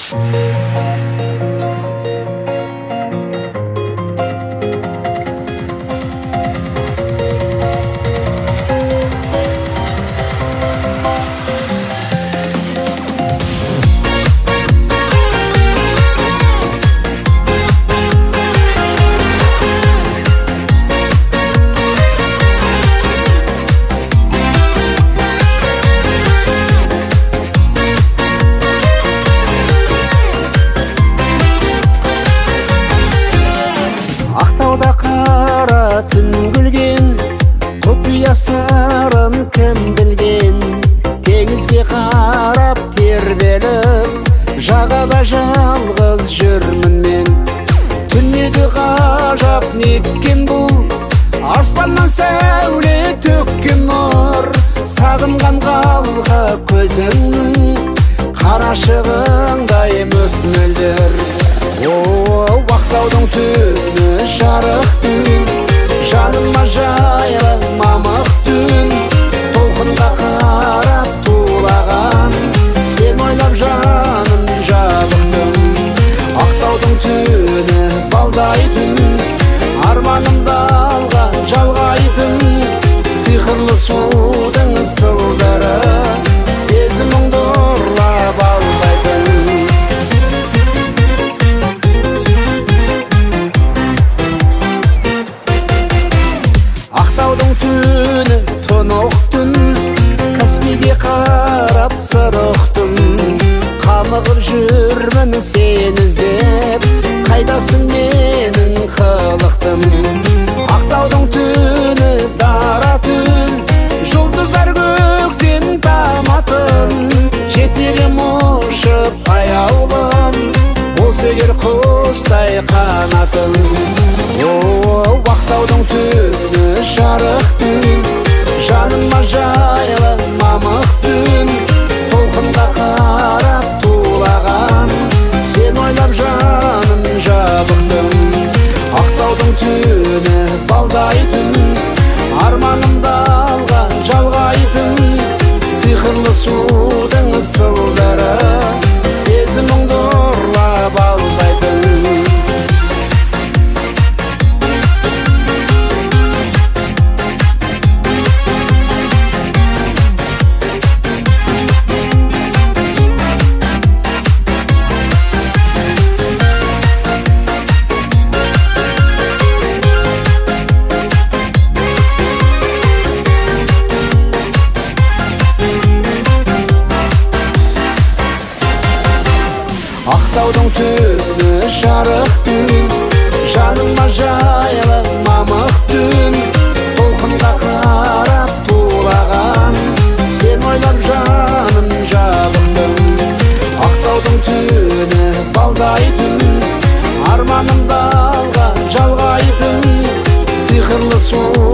Ақтауда қара түн күлген, құпия сырын кім білген? Теңізге қарап тербеліп, жағада жалғыз жүрмін мен. Түнегі ғажап неткен бұл, аспаннан сәуле төккен нұр. Сағынған қалға көзіңнің, қарашығындай мөп-мөлдір. Ақтаудың түні жарық түн, жаныма жайлы мамық түн. Толқынға қарап тулаған, сен ойлап жаным жабықтым. Ақтаудың түні балдай түн, арманымды алға жалғайтын. Сиқырлы судың сылдыры, сезіміңді ұрлап алдайтын. Ақтаудың түні тұнық түн, Каспийге қарап сырықтым. Қамығып жүрмін сен іздеп, қайдасың менің қылықтым. Ақтаудың түні дара түн, жұлдыздар көктен таматын. Жетерім ұшып аяулым, болса егер құстай қанатын. Ақтаудың түні жарық түн, жаныма жайлы мамық түн. Толқынға қарап тулаған, сен ойлап жаным жабықтым. Ақтаудың түні балдай түн, арманымды алға жалғайтын. Сиқырлы судың сылдыры, сезіміңді ұрлап алдайтын. Ақтаудың түні жарық түн, жаныма жайлы мамық түн. Толқынға қарап тулаған, сен ойлап жаным жабықтым. Ақтаудың түні балдай түн, арманымды алға жалғайтын. Сиқырлы су